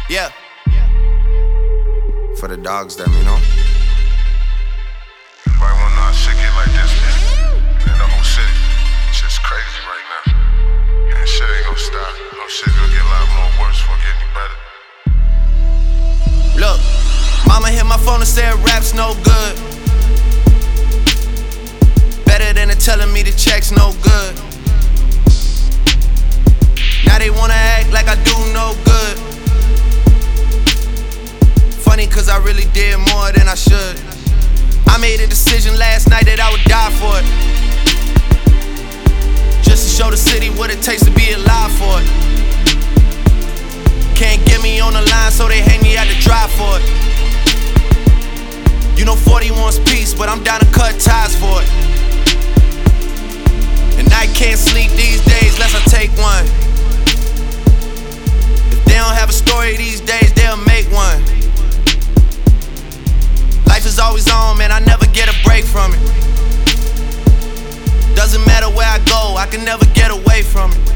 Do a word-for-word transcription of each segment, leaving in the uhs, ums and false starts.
Yeah. For the dogs, them, you know. Everybody wanna know how shit get like this, man. Man, the whole city, shit's crazy right now. And shit ain't gonna stop. No shit gonna get a lot more worse before it get any better. Look, mama hit my phone and said rap's no good. Better than it telling me the check's no good. Now they wanna act like I do no good. Funny cause I really did more than I should. I made a decision last night that I would die for it. Just to show the city what it takes to be alive for it. Can't get me on the line so they hang me out to dry for it. You know forty wants peace, but I'm down to cut ties for it. And I can't sleep these days unless I take one. If they don't have a story these days, they'll make one. Life is always on, man, I never get a break from it. Doesn't matter where I go, I can never get away from it.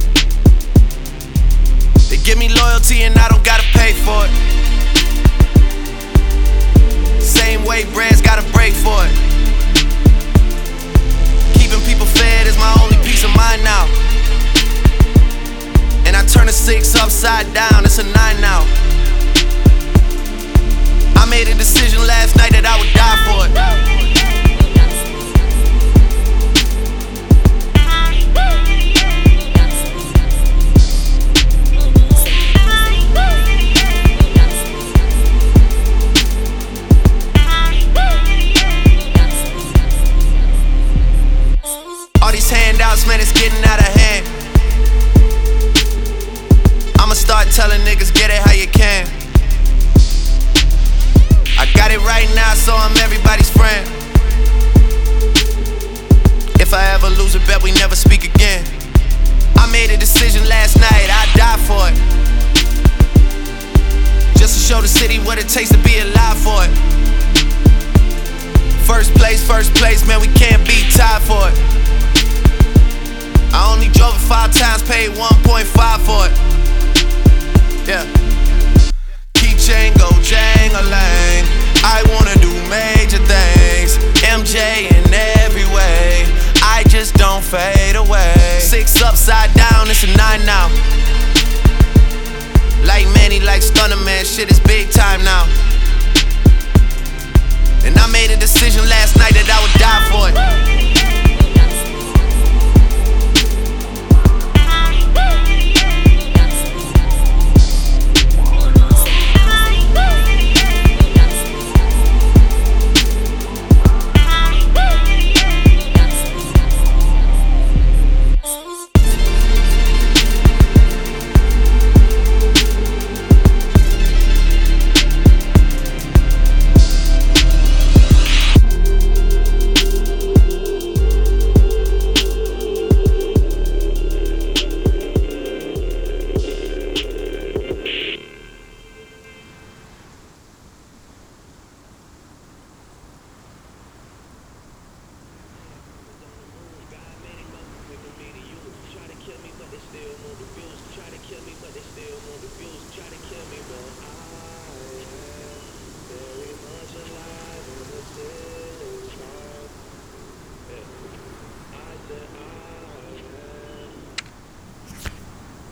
They give me loyalty and I don't gotta pay for it. Same way bread's gotta break for it. Keeping people fed is my only peace of mind now. And I turn a six upside down, it's a nine now. I made a decision last night that I would die for it. All these handouts, man, it's getting out of hand. I'ma start telling niggas, get it how you can. I got it right now, so I'm everybody's friend. If I ever lose a bet, we never speak again. I made a decision last night, I'd die for it. Just to show the city what it takes to be alive for it. First place, first place, man, we can't be tied for it. I only drove it five times, paid one point five for it. Yeah. Keychain go jang-a-lang. I wanna do major things. M J in every way. I just don't fade away. Six upside down, it's a nine now. Like Manny, like Stunner, man, shit is big time now. And I made a decision last night that I would die for it. Try to kill me, but they still want the views. Try to kill me, but they still want the views. Try to kill me, but I